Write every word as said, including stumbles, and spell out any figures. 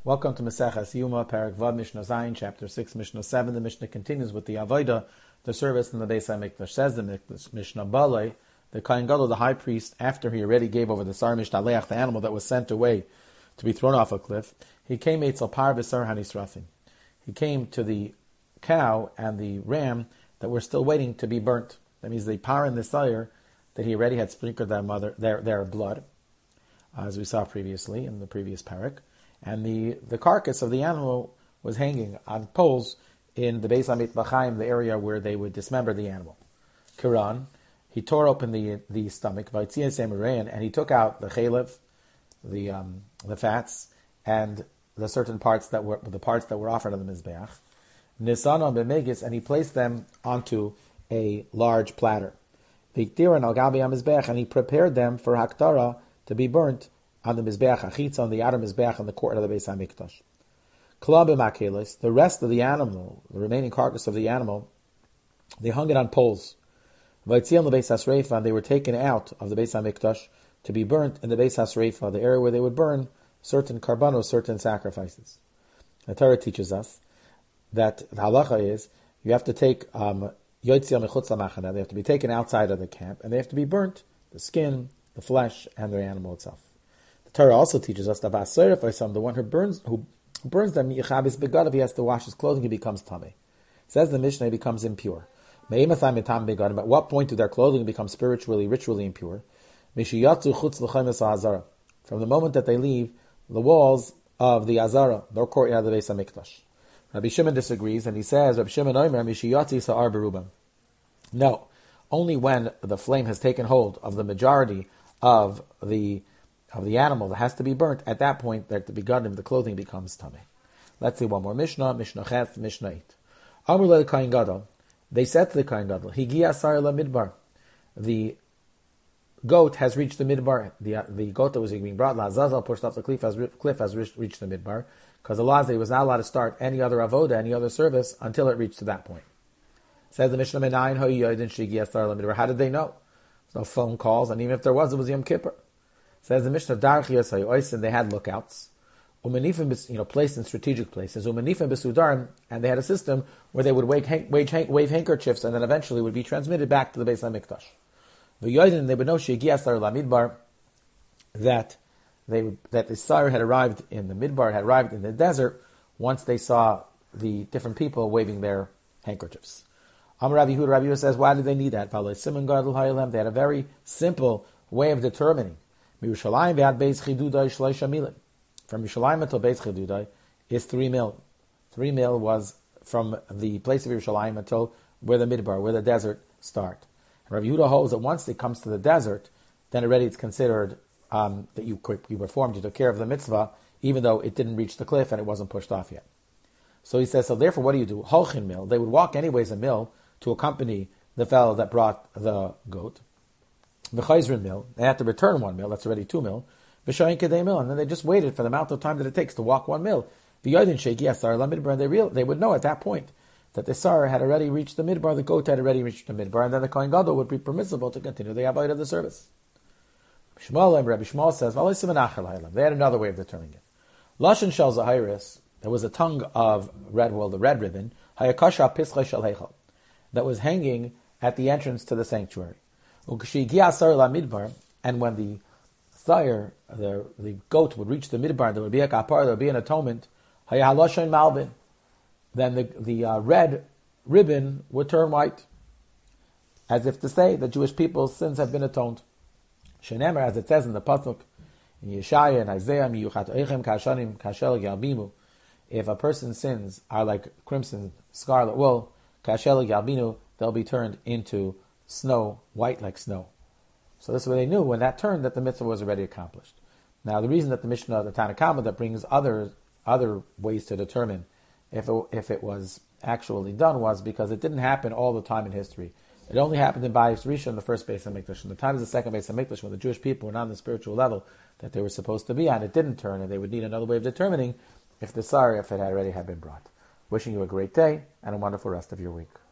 Welcome to Maseches Yuma, Parak Vav, Mishnah Zayin, Chapter six, Mishnah seven. The Mishnah continues with the Avodah, the service in the Beis HaMikdash. Says the Mishnah Balei, the Kohen Gadol, the high priest, after he already gave over the Sar Mishtaleach, the animal that was sent away to be thrown off a cliff, he came Eitzel Par V'Sar Hanisrafim. He came to the cow and the ram that were still waiting to be burnt. That means the par and the sire that he already had sprinkled their mother, their, their blood, as we saw previously in the previous parak. And the, the carcass of the animal was hanging on poles in the Beis HaMikdash, the area where they would dismember the animal. Kiran, he tore open the the stomach, and he took out the chalev, the um, the fats, and the certain parts that were the parts that were offered on the mizbeach. Nisana b'megis, and he placed them onto a large platter. Viktiran al gabi mizbeach, and he prepared them for haktara to be burnt on the mizbeach achitza, on the outer mizbeach, on the court of the Beis HaMikdash. Klab b'makelis, the rest of the animal, the remaining carcass of the animal, they hung it on poles. Vaytzion lebeis hasreifa, and they were taken out of the Beis HaMikdash to be burnt in the Beis hasreifa, the area where they would burn certain karbanos, certain sacrifices. The Torah teaches us that the halacha is you have to take um, yotzia mechutz lamachana. They have to be taken outside of the camp, and they have to be burnt, the skin, the flesh, and the animal itself. Torah also teaches us that the one who burns who burns them, if he has to wash his clothing, he becomes tameh. Says the Mishnah, he becomes impure. At what point do their clothing become spiritually, ritually impure? From the moment that they leave the walls of the Azara, the courtyard of the Beis HaMikdash. Rabbi Shimon disagrees, and he says, Rabbi Shimon Omer, Mishiyatzi Sa'ar Berubam. No, only when the flame has taken hold of the majority of the of the animal that has to be burnt, at that point, that to be begun, the clothing becomes tameh. Let's see one more Mishnah, Mishnah Ches, Mishnah eight. Amr le Kohen Gadol, they said to the Kohen Gadol, Higia Sar la Midbar, the goat has reached the Midbar. The the goat that was being brought, La Azazel, pushed off the cliff, has, cliff has reached the Midbar, because the Lazay was not allowed to start any other avoda, any other service, until it reached to that point. Says the Mishnah, Menayin ho yoydin shigia Sar la Midbar. How did they know? There's no phone calls, and even if there was, it was Yom Kippur. Says the Mishnah, Darchiyas, and they had lookouts, umanifim, you know, placed in strategic places, umanifim besudarim, and they had a system where they would wave, wave, wave handkerchiefs, and then eventually would be transmitted back to the Beis HaMikdash. V'yoydin, they would know shegiasar la midbar, that they that the sire had arrived in the midbar, had arrived in the desert once they saw the different people waving their handkerchiefs. Amar Rabbi Yehuda, Rabbi Yehuda says, why did they need that? They had a very simple way of determining. From Yerushalayim until Beis Chidudai is three mil. Three mil was from the place of Yerushalayim until where the midbar, where the desert start. And Rabbi Yehuda holds that once it comes to the desert, then already it's considered um, that you, you performed, you took care of the mitzvah, even though it didn't reach the cliff and it wasn't pushed off yet. So he says, so therefore what do you do? Holchin mil, they would walk anyways a mil to accompany the fellow that brought the goat. The Chayzrin mil, they had to return one mil, that's already two mil. V'shayin kedei mil, and then they just waited for the amount of time that it takes to walk one mil. V'yodin shegi asar la midbar, and they real they would know at that point that the sar had already reached the midbar, the goat had already reached the midbar, and then the Kohen Gadol would be permissible to continue the avodah of the service. Shmuel and Rabbi Shmuel says, they had another way of determining it. Lashon shel zahiris, there was a tongue of red wool, the red ribbon, hayakasha pischa shel heichal, that was hanging at the entrance to the sanctuary. And when the sire, the, the goat would reach the midbar, there would be a kapar, there would be an atonement, then the, the uh, red ribbon would turn white, as if to say that Jewish people's sins have been atoned. Shenemer, as it says in the Pasuk, in Yeshaya and Isaiah, if a person's sins are like crimson, scarlet wool, they'll be turned into snow, white like snow. So this is what they knew when that turned, that the mitzvah was already accomplished. Now the reason that the Mishnah, the Tanna Kama, that brings other other ways to determine if it, if it was actually done was because it didn't happen all the time in history. It only happened in Bayis Rishon, in the first Beis HaMikdash. In the time of the second Beis HaMikdash, when the Jewish people were not on the spiritual level that they were supposed to be on, it didn't turn, and they would need another way of determining if the sar, if it had already had been brought. Wishing you a great day and a wonderful rest of your week.